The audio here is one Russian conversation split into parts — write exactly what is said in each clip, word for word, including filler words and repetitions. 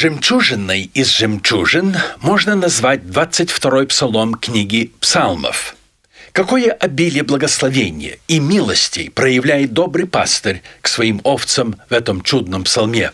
Жемчужиной из жемчужин можно назвать двадцать второй псалом книги Псалмов. Какое обилие благословения и милостей проявляет добрый пастырь к своим овцам в этом чудном псалме.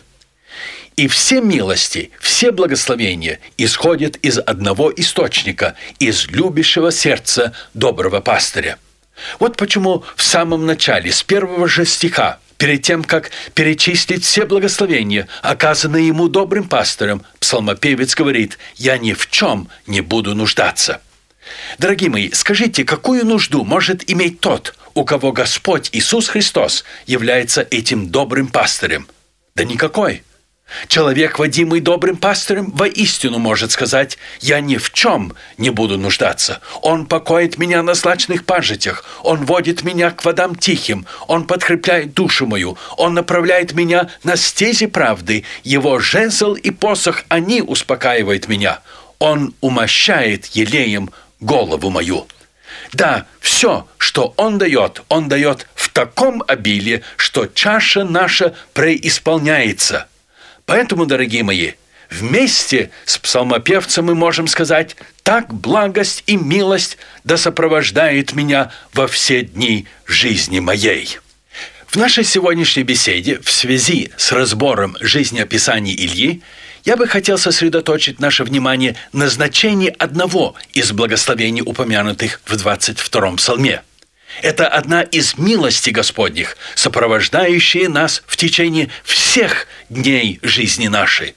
И все милости, все благословения исходят из одного источника, из любящего сердца доброго пастыря. Вот почему в самом начале, с первого же стиха, перед тем, как перечислить все благословения, оказанные ему добрым пастырем, псалмопевец говорит: «Я ни в чем не буду нуждаться». Дорогие мои, скажите, какую нужду может иметь тот, у кого Господь Иисус Христос является этим добрым пастырем? Да никакой. Человек, водимый добрым пастырем, воистину может сказать: «Я ни в чем не буду нуждаться. Он покоит меня на злачных пажитях, Он водит меня к водам тихим, Он подкрепляет душу мою, Он направляет меня на стези правды, Его жезл и посох, они успокаивают меня, Он умощает елеем голову мою». Да, все, что Он дает, Он дает в таком обилии, что чаша наша преисполняется. Поэтому, дорогие мои, вместе с псалмопевцем мы можем сказать: «Так благость и милость да сопровождает меня во все дни жизни моей». В нашей сегодняшней беседе в связи с разбором жизнеописаний Ильи я бы хотел сосредоточить наше внимание на значении одного из благословений, упомянутых в двадцать втором псалме. Это одна из милостей Господних, сопровождающая нас в течение всех дней жизни нашей.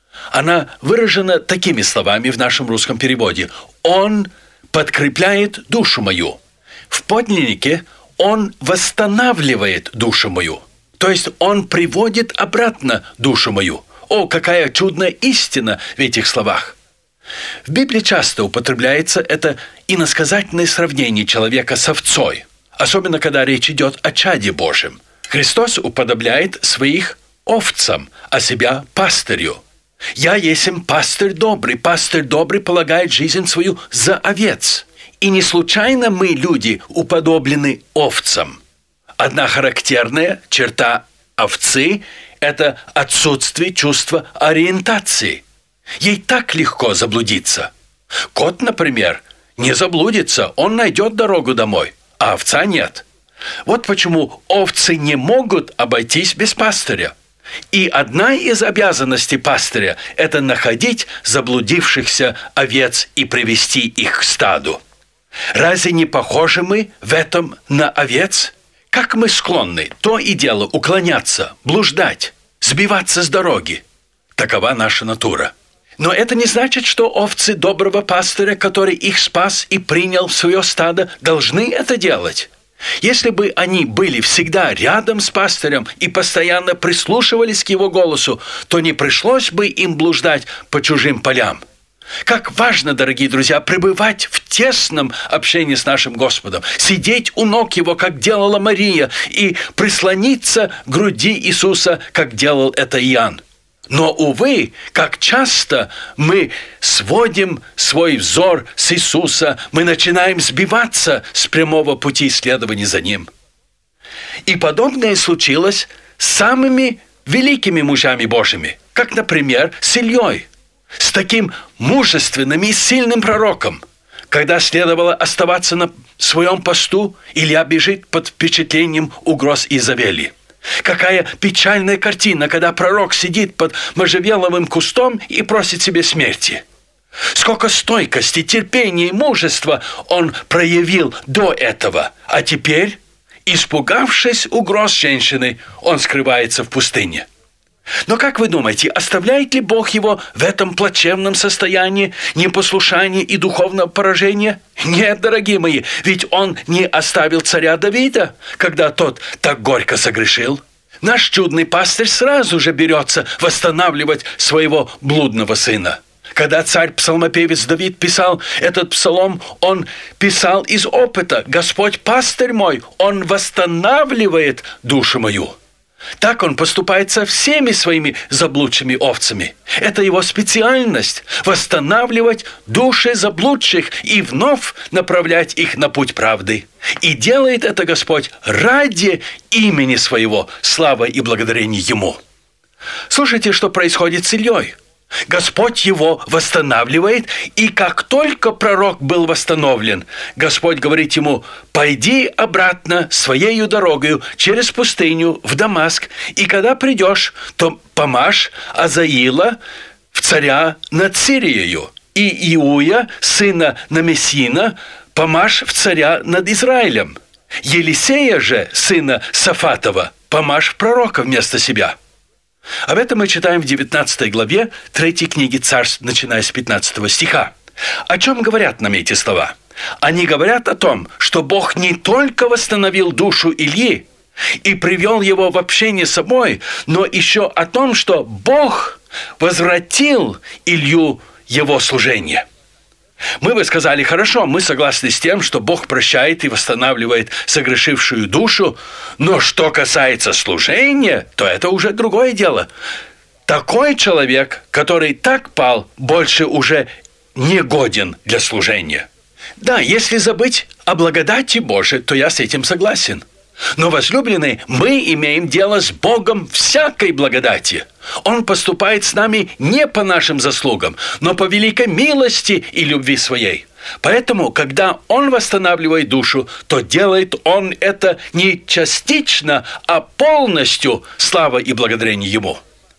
Она выражена такими словами в нашем русском переводе: «Он подкрепляет душу мою». В подлиннике «Он восстанавливает душу мою», то есть «Он приводит обратно душу мою». О, какая чудная истина в этих словах! В Библии часто употребляется это иносказательное сравнение человека с овцой, особенно когда речь идет о чаде Божьем. Христос уподобляет своих овцам, а себя пастырю. «Я есмь пастырь добрый, пастырь добрый полагает жизнь свою за овец». И не случайно мы, люди, уподоблены овцам. Одна характерная черта овцы – это отсутствие чувства ориентации. Ей так легко заблудиться. Кот, например, не заблудится, он найдет дорогу домой, а овца нет. Вот почему овцы не могут обойтись без пастыря. И одна из обязанностей пастыря – это находить заблудившихся овец и привести их к стаду. Разве не похожи мы в этом на овец? Как мы склонны то и дело уклоняться, блуждать, сбиваться с дороги. Такова наша натура. Но это не значит, что овцы доброго пастыря, который их спас и принял в свое стадо, должны это делать. Если бы они были всегда рядом с пастырем и постоянно прислушивались к его голосу, то не пришлось бы им блуждать по чужим полям. Как важно, дорогие друзья, пребывать в тесном общении с нашим Господом, сидеть у ног Его, как делала Мария, и прислониться к груди Иисуса, как делал это Иоанн. Но, увы, как часто мы сводим свой взор с Иисуса, мы начинаем сбиваться с прямого пути следования за Ним. И подобное случилось с самыми великими мужами Божьими, как, например, с Ильей, с таким мужественным и сильным пророком. Когда следовало оставаться на своем посту, Илья бежит под впечатлением угроз Изавели. Какая печальная картина, когда пророк сидит под можжевеловым кустом и просит себе смерти. Сколько стойкости, терпения и мужества он проявил до этого, а теперь, испугавшись угроз женщины, он скрывается в пустыне. Но как вы думаете, оставляет ли Бог его в этом плачевном состоянии непослушания и духовного поражения? Нет, дорогие мои, ведь Он не оставил царя Давида, когда тот так горько согрешил. Наш чудный пастырь сразу же берется восстанавливать своего блудного сына. Когда царь-псалмопевец Давид писал этот псалом, он писал из опыта: «Господь пастырь мой, Он восстанавливает душу мою». Так он поступает со всеми своими заблудшими овцами. Это его специальность – восстанавливать души заблудших и вновь направлять их на путь правды. И делает это Господь ради имени своего, слава и благодарение Ему. Слушайте, что происходит с Ильей. Господь его восстанавливает, и как только пророк был восстановлен, Господь говорит ему: «Пойди обратно своею дорогою через пустыню в Дамаск, и когда придешь, то помажь Азаила в царя над Сирией, и Иуя, сына Намесина, помажь в царя над Израилем. Елисея же, сына Сафатова, помажь в пророка вместо себя». Об этом мы читаем в девятнадцатой главе третьей книги Царств, начиная с пятнадцатого стиха. О чем говорят нам эти слова? Они говорят о том, что Бог не только восстановил душу Ильи и привел его в общение с собой, но еще о том, что Бог возвратил Илью его служение. Мы бы сказали: хорошо, мы согласны с тем, что Бог прощает и восстанавливает согрешившую душу, но что касается служения, то это уже другое дело. Такой человек, который так пал, больше уже не годен для служения. Да, если забыть о благодати Божией, то я с этим согласен. Но, возлюбленные, мы имеем дело с Богом всякой благодати. Он поступает с нами не по нашим заслугам, но по великой милости и любви своей. Поэтому, когда Он восстанавливает душу, то делает Он это не частично, а полностью, слава и благодарение Ему.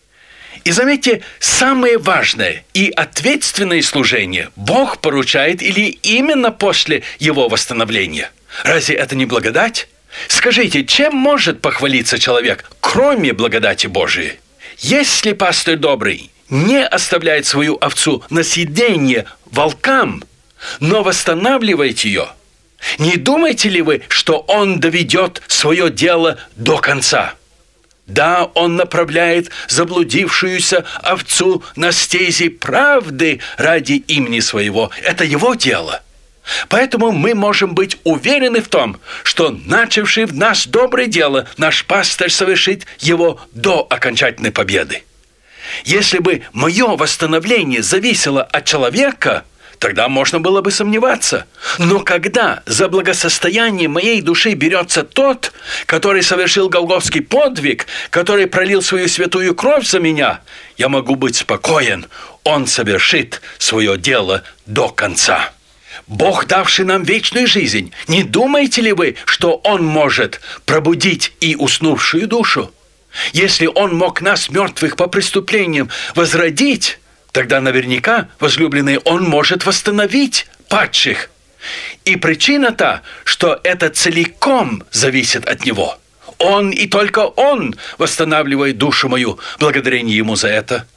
И заметьте, самое важное и ответственное служение Бог поручает Илии именно после его восстановления. Разве это не благодать? Скажите, чем может похвалиться человек, кроме благодати Божией? Если пастырь добрый не оставляет свою овцу на съедение волкам, но восстанавливает ее, не думаете ли вы, что он доведет свое дело до конца? Да, он направляет заблудившуюся овцу на стези правды ради имени своего. Это его дело. Поэтому мы можем быть уверены в том, что начавший в нас доброе дело, наш пастырь совершит его до окончательной победы. Если бы мое восстановление зависело от человека, тогда можно было бы сомневаться. Но когда за благосостояние моей души берется тот, который совершил голгофский подвиг, который пролил свою святую кровь за меня, я могу быть спокоен, он совершит свое дело до конца. Бог, давший нам вечную жизнь, не думаете ли вы, что Он может пробудить и уснувшую душу? Если Он мог нас, мертвых по преступлениям, возродить, тогда наверняка, возлюбленные, Он может восстановить падших. И причина та, что это целиком зависит от Него. Он и только Он восстанавливает душу мою, благодарение Ему за это.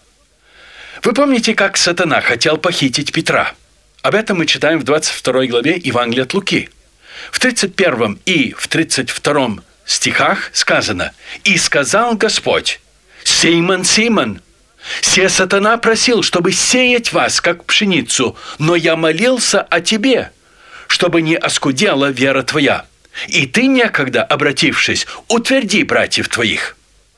Вы помните, как сатана хотел похитить Петра? Об этом мы читаем в двадцать второй главе Евангелия от Луки. В тридцать первом и в тридцать втором стихах сказано: «И сказал Господь: Симон, Симон, се сатана просил, чтобы сеять вас, как пшеницу, но я молился о тебе, чтобы не оскудела вера твоя. И ты некогда, обратившись, утверди братьев твоих».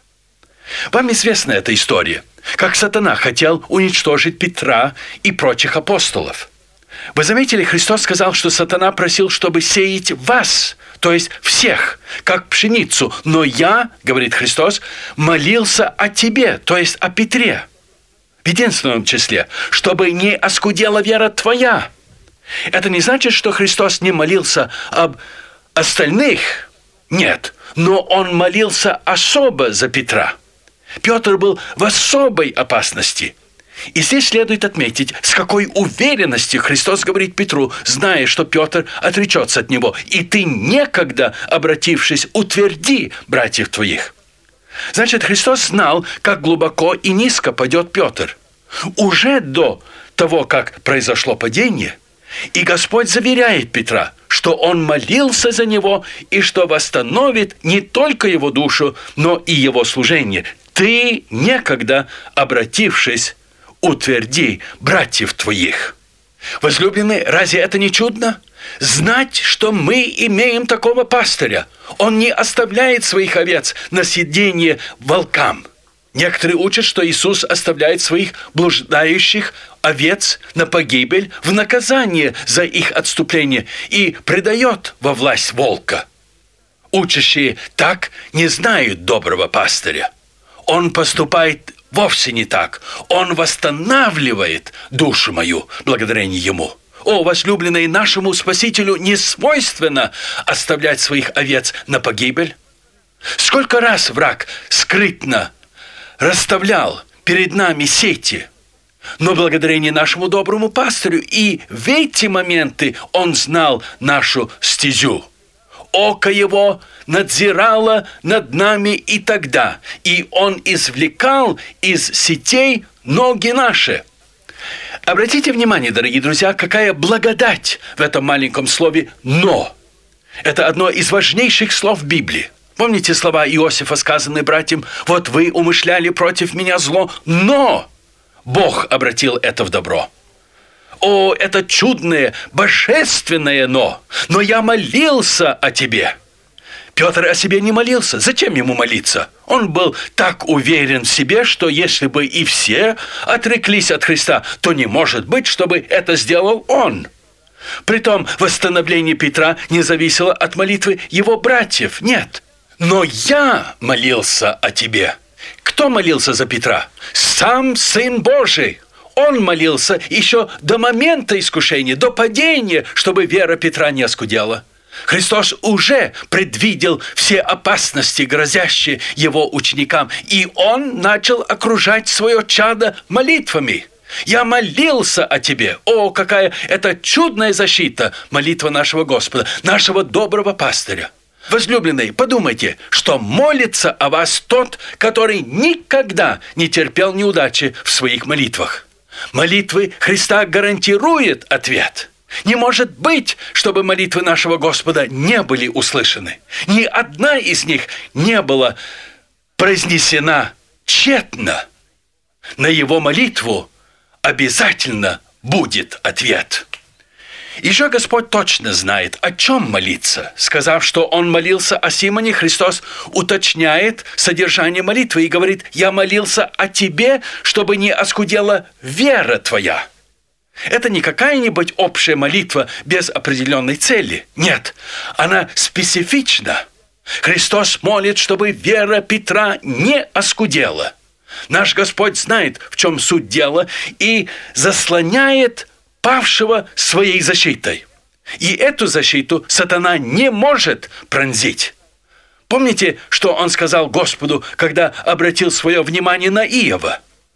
Вам известна эта история, как сатана хотел уничтожить Петра и прочих апостолов. Вы заметили, Христос сказал, что сатана просил, чтобы сеять вас, то есть всех, как пшеницу. Но я, говорит Христос, молился о тебе, то есть о Петре, в единственном числе, чтобы не оскудела вера твоя. Это не значит, что Христос не молился об остальных. Нет, но Он молился особо за Петра. Петр был в особой опасности. И здесь следует отметить, с какой уверенностью Христос говорит Петру, зная, что Петр отречется от него. «И ты некогда, обратившись, утверди братьев твоих». Значит, Христос знал, как глубоко и низко падет Петр. Уже до того, как произошло падение, и Господь заверяет Петра, что Он молился за него и что восстановит не только его душу, но и его служение. «Ты некогда, обратившись, утверди братьев твоих». Возлюбленные, разве это не чудно? Знать, что мы имеем такого пастыря. Он не оставляет своих овец на съедение волкам. Некоторые учат, что Иисус оставляет своих блуждающих овец на погибель в наказание за их отступление и предает во власть волка. Учащие так не знают доброго пастыря. Он поступает Вовсе не так. Он восстанавливает душу мою благодарение Ему. О, возлюбленные, нашему Спасителю не свойственно оставлять своих овец на погибель. Сколько раз враг скрытно расставлял перед нами сети, но благодарение нашему доброму пастырю и в эти моменты он знал нашу стезю. Око его надзирало над нами и тогда, и он извлекал из сетей ноги наши. Обратите внимание, дорогие друзья, какая благодать в этом маленьком слове «но». Это одно из важнейших слов Библии. Помните слова Иосифа, сказанные братьям: «Вот вы умышляли против меня зло, но Бог обратил это в добро». О, это чудное, божественное «но». «Но я молился о тебе». Петр о себе не молился. Зачем ему молиться? Он был так уверен в себе, что если бы и все отреклись от Христа, то не может быть, чтобы это сделал он. Притом восстановление Петра не зависело от молитвы его братьев. Нет. «Но я молился о тебе». Кто молился за Петра? Сам Сын Божий. Он молился еще до момента искушения, до падения, чтобы вера Петра не оскудела. Христос уже предвидел все опасности, грозящие его ученикам, и он начал окружать свое чадо молитвами. «Я молился о тебе». О, какая это чудная защита, молитва нашего Господа, нашего доброго пастыря. Возлюбленные, подумайте, что молится о вас тот, который никогда не терпел неудачи в своих молитвах. Молитвы Христа гарантируют ответ. Не может быть, чтобы молитвы нашего Господа не были услышаны. Ни одна из них не была произнесена тщетно. На его молитву обязательно будет ответ. Еще Господь точно знает, о чем молиться. Сказав, что Он молился о Симоне, Христос уточняет содержание молитвы и говорит: «Я молился о тебе, чтобы не оскудела вера твоя». Это не какая-нибудь общая молитва без определенной цели. Нет, она специфична. Христос молит, чтобы вера Петра не оскудела. Наш Господь знает, в чем суть дела, и заслоняет павшего своей защитой. И эту защиту сатана не может пронзить. Помните, что он сказал Господу, когда обратил свое внимание на Иова?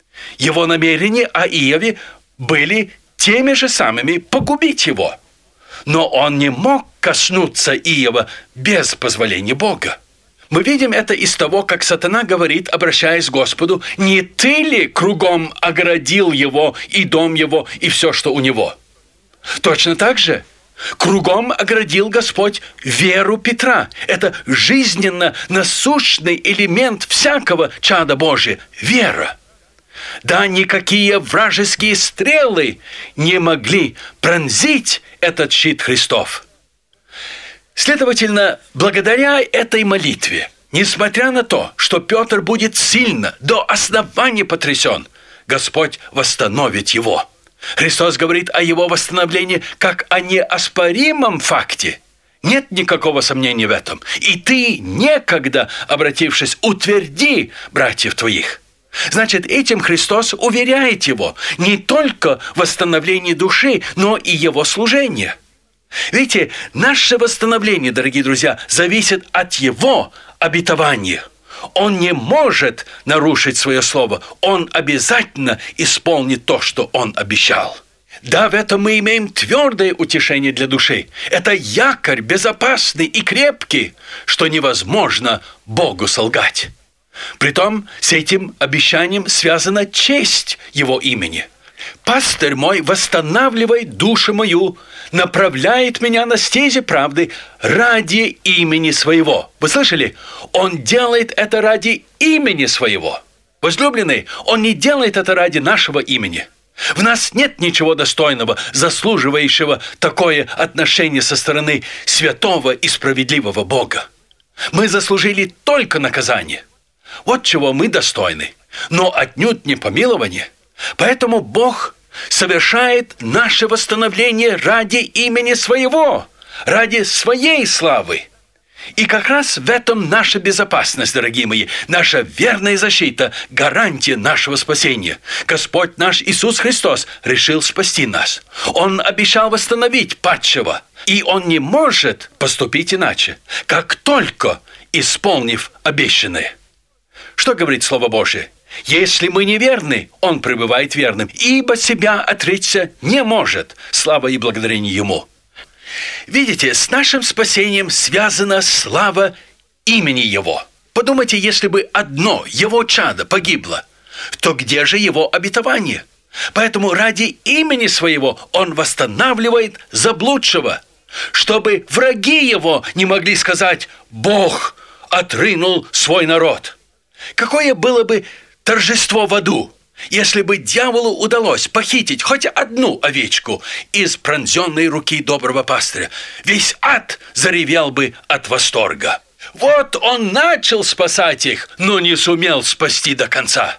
Его намерения о Иове были теми же самыми погубить его. Но он не мог коснуться Иова без позволения Бога. Мы видим это из того, как сатана говорит, обращаясь к Господу: «Не ты ли кругом оградил его и дом его, и все, что у него?» Точно так же кругом оградил Господь веру Петра. Это жизненно насущный элемент всякого чада Божия – вера. Да, никакие вражеские стрелы не могли пронзить этот щит Христов. Следовательно, благодаря этой молитве, несмотря на то, что Петр будет сильно, до основания потрясен, Господь восстановит его. Христос говорит о его восстановлении как о неоспоримом факте. Нет никакого сомнения в этом. И ты некогда, обратившись, утверди братьев твоих. Значит, этим Христос уверяет его не только в восстановлении души, но и его служения. Видите, наше восстановление, дорогие друзья, зависит от его обетования. Он не может нарушить свое слово. Он обязательно исполнит то, что он обещал. Да, в этом мы имеем твердое утешение для души. Это якорь безопасный и крепкий, что невозможно Богу солгать. Притом с этим обещанием связана честь его имени. «Пастырь мой восстанавливает душу мою, направляет меня на стези правды ради имени своего». Вы слышали? Он делает это ради имени своего. Возлюбленный, он не делает это ради нашего имени. В нас нет ничего достойного, заслуживающего такое отношение со стороны святого и справедливого Бога. Мы заслужили только наказание. Вот чего мы достойны, но отнюдь не помилование. Поэтому Бог совершает наше восстановление ради имени своего, ради своей славы. И как раз в этом наша безопасность, дорогие мои, наша верная защита, гарантия нашего спасения. Господь наш Иисус Христос решил спасти нас. Он обещал восстановить падшего, и Он не может поступить иначе, как только исполнив обещанное. Что говорит Слово Божие? Если мы неверны, Он пребывает верным, ибо себя отречься не может. Слава и благодарение Ему. Видите, с нашим спасением связана слава имени Его. Подумайте, если бы одно Его чадо погибло, то где же Его обетование? Поэтому ради имени Своего Он восстанавливает заблудшего, чтобы враги Его не могли сказать: «Бог отринул свой народ». Какое было бы торжество в аду, если бы дьяволу удалось похитить хоть одну овечку из пронзенной руки доброго пастыря. Весь ад заревел бы от восторга. Вот он начал спасать их, но не сумел спасти до конца.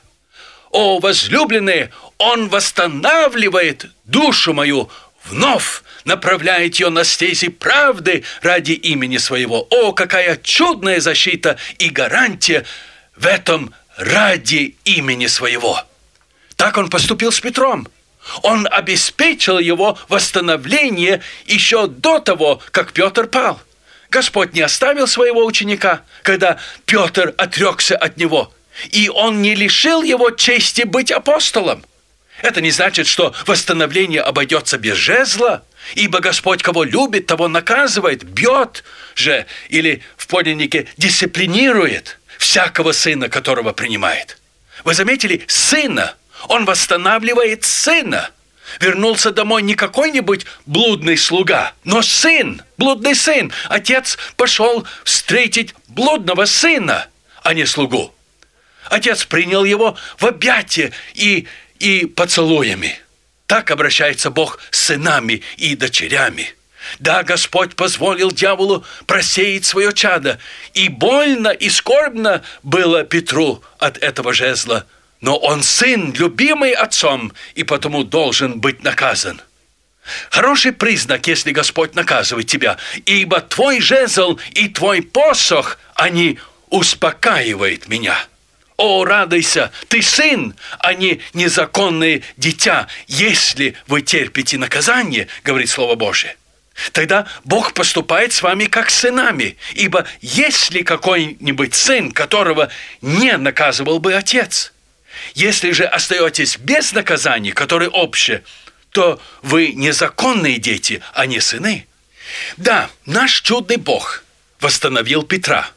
О, возлюбленные, он восстанавливает душу мою, вновь направляет ее на стези правды ради имени своего. О, какая чудная защита и гарантия в этом ради имени своего. Так он поступил с Петром. Он обеспечил его восстановление еще до того, как Петр пал. Господь не оставил своего ученика, когда Петр отрекся от него, и он не лишил его чести быть апостолом. Это не значит, что восстановление обойдется без жезла, ибо Господь, кого любит, того наказывает, бьет же, или в подлиннике дисциплинирует всякого сына, которого принимает. Вы заметили, сына? Он восстанавливает сына. Вернулся домой не какой-нибудь блудный слуга, но сын, блудный сын. Отец пошел встретить блудного сына, а не слугу. Отец принял его в объятия и, и поцелуями. Так обращается Бог с сынами и дочерями. Да, Господь позволил дьяволу просеять свое чадо, и больно и скорбно было Петру от этого жезла. Но он сын, любимый отцом, и потому должен быть наказан. Хороший признак, если Господь наказывает тебя, ибо твой жезл и твой посох, они успокаивают меня. О, радуйся, ты сын, а не незаконное дитя, если вы терпите наказание, говорит Слово Божие. Тогда Бог поступает с вами как с сынами, ибо есть ли какой-нибудь сын, которого не наказывал бы отец? Если же остаетесь без наказания, которое общее, то вы незаконные дети, а не сыны. Да, наш чудный Бог восстановил Петра.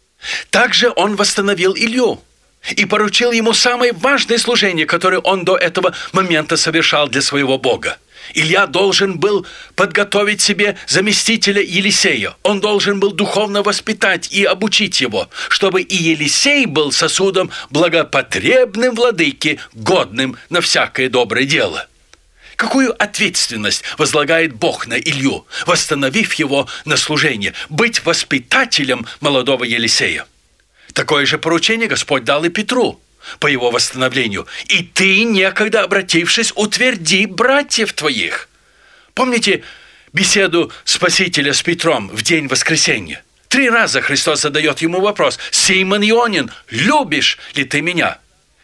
Также Он восстановил Илью и поручил ему самое важное служение, которое он до этого момента совершал для своего Бога. Илья должен был подготовить себе заместителя Елисея. Он должен был духовно воспитать и обучить его, чтобы и Елисей был сосудом благопотребным владыке, годным на всякое доброе дело. Какую ответственность возлагает Бог на Илью, восстановив его на служение, быть воспитателем молодого Елисея? Такое же поручение Господь дал и Петру по его восстановлению. «И ты, некогда обратившись, утверди братьев твоих». Помните беседу Спасителя с Петром в день воскресения? Три раза Христос задает ему вопрос: «Симон Ионин, любишь ли ты меня?»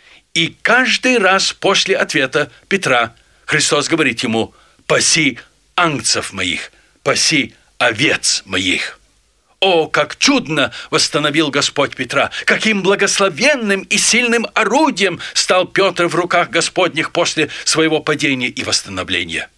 И каждый раз после ответа Петра Христос говорит ему: «Паси ангцев моих, паси овец моих». О, как чудно восстановил Господь Петра! Каким благословенным и сильным орудием стал Петр в руках Господних после своего падения и восстановления!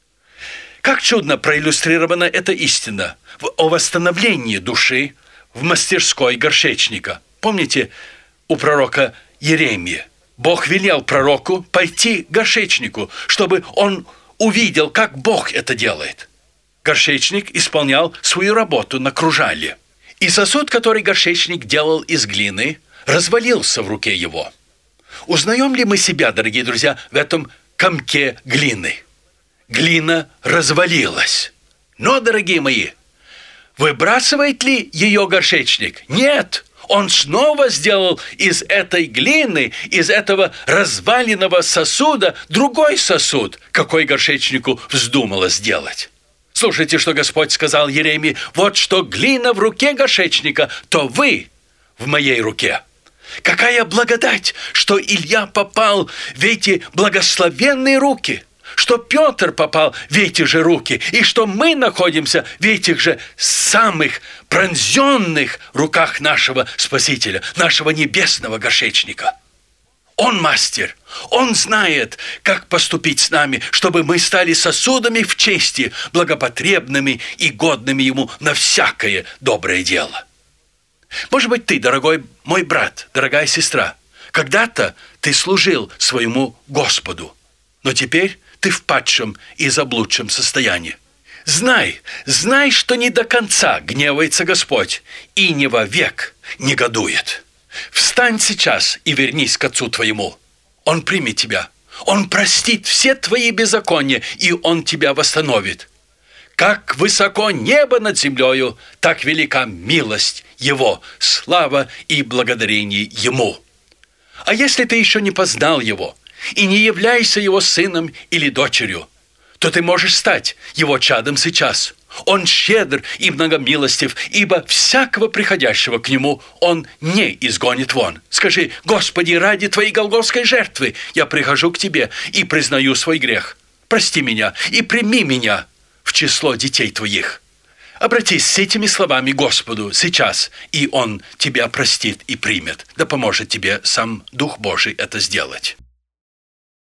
Как чудно проиллюстрирована эта истина о восстановлении души в мастерской горшечника. Помните у пророка Иеремии? Бог велел пророку пойти к горшечнику, чтобы он увидел, как Бог это делает. Горшечник исполнял свою работу на кружале. И сосуд, который горшечник делал из глины, развалился в руке его. Узнаем ли мы себя, дорогие друзья, в этом комке глины? Глина развалилась. Но, дорогие мои, выбрасывает ли ее горшечник? Нет! Он снова сделал из этой глины, из этого разваленного сосуда другой сосуд, какой горшечнику вздумалось сделать. Слушайте, что Господь сказал Еремии: «Вот что глина в руке горшечника, то вы в моей руке». Какая благодать, что Илья попал в эти благословенные руки, что Петр попал в эти же руки, и что мы находимся в этих же самых пронзенных руках нашего Спасителя, нашего небесного горшечника. Он мастер, Он знает, как поступить с нами, чтобы мы стали сосудами в чести, благопотребными и годными Ему на всякое доброе дело. Может быть, ты, дорогой мой брат, дорогая сестра, когда-то ты служил своему Господу, но теперь ты в падшем и заблудшем состоянии. Знай, знай, что не до конца гневается Господь и не вовек негодует. Встань сейчас и вернись к Отцу твоему. Он примет тебя, Он простит все твои беззакония, и Он тебя восстановит. Как высоко небо над землею, так велика милость Его, слава и благодарение Ему. А если ты еще не познал Его и не являешься Его сыном или дочерью, то ты можешь стать Его чадом сейчас. Он щедр и многомилостив, ибо всякого приходящего к Нему Он не изгонит вон. Скажи: «Господи, ради Твоей голгофской жертвы я прихожу к Тебе и признаю свой грех. Прости меня и прими меня в число детей Твоих». Обратись с этими словами к Господу сейчас, и Он тебя простит и примет. Да поможет тебе сам Дух Божий это сделать.